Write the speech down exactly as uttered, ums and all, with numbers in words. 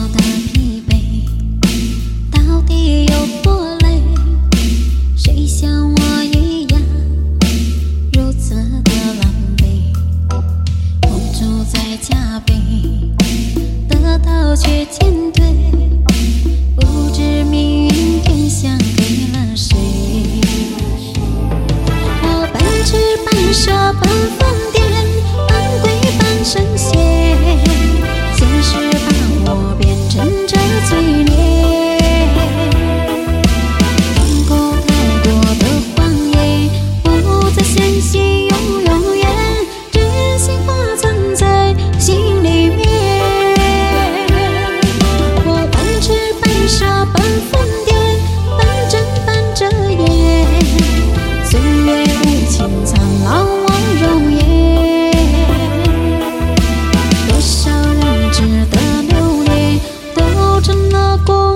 的疲惫到底有多累？谁像我一样如此的狼狈，痛楚在加倍，得到却减退，不知命运天降给了谁。我半痴半傻半疯癫，半鬼半神仙，现实把我变成这嘴脸，听过太多的谎言，不再相信有永远，真心话藏在心里面。我半痴半傻半疯癫，半真半遮掩，岁月无情苍老我容颜，多少人值得留恋，都成了过